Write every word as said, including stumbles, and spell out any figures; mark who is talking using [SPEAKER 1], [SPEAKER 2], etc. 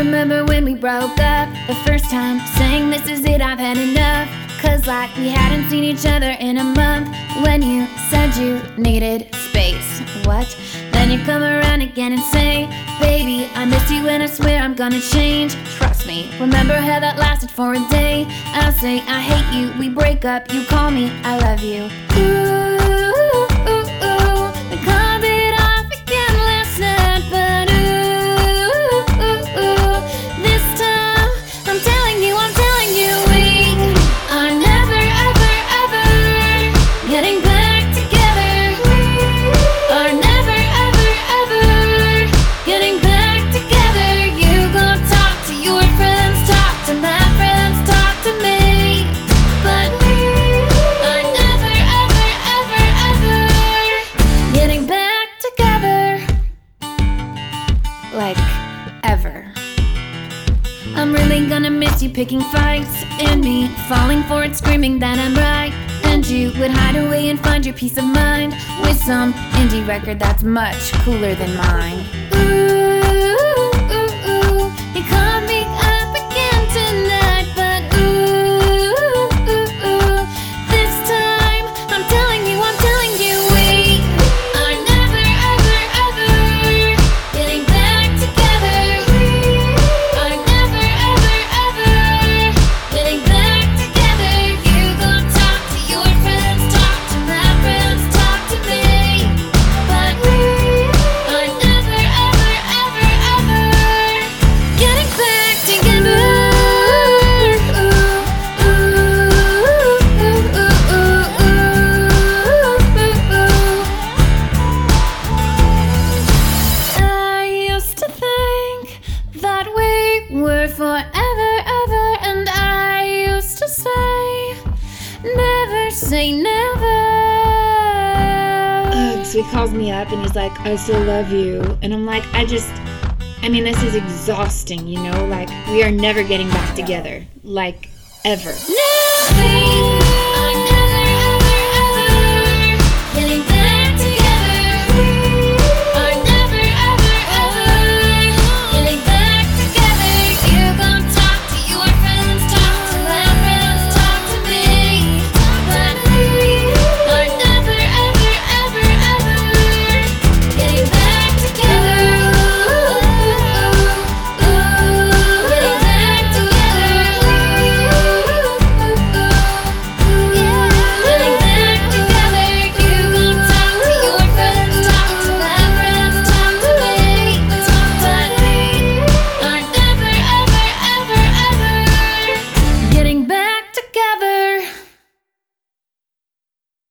[SPEAKER 1] remember when we broke up the first time, saying this is it, I've had enough. Cause like we hadn't seen each other in a month. When you said you needed space. What? Then you come around again and say, baby, I miss you and I swear I'm gonna change. Trust me, remember how that lasted for a day. I'll say I hate you, we break up, you call me I love you. Ooh, ooh, ooh, we called it off again last night. But ooh, ooh, ooh, this time I'm telling you, I'm telling you, we are never, ever, ever getting back together. We are never, ever, ever getting back together. You go talk to your friends, talk to my friends, talk to me. But we are never, ever, ever, ever getting back together. Like, ever. I'm really gonna miss you picking fights and me falling for it, screaming that I'm right. And you would hide away and find your peace of mind with some indie record that's much cooler than mine. Ooh, ooh, ooh, you caught me up again tonight. But ooh, ooh, ooh, this time I'm telling you, I'm telling you, we are never, ever, ever getting back together. We are never, ever, ever getting back together. You go talk to your friends, talk to my friends, talk to me. But we are never, ever, ever, ever getting back together. Ooh, ooh, ooh, ooh, ooh, ooh, ooh. I used to think that we were forever, ever, and I used to say, never say never.
[SPEAKER 2] Ugh, so he calls me up and he's like, I still love you. And I'm like, I just, I mean, this is exhausting, you know? Like, we are never getting back together. Like, ever.
[SPEAKER 1] Nothing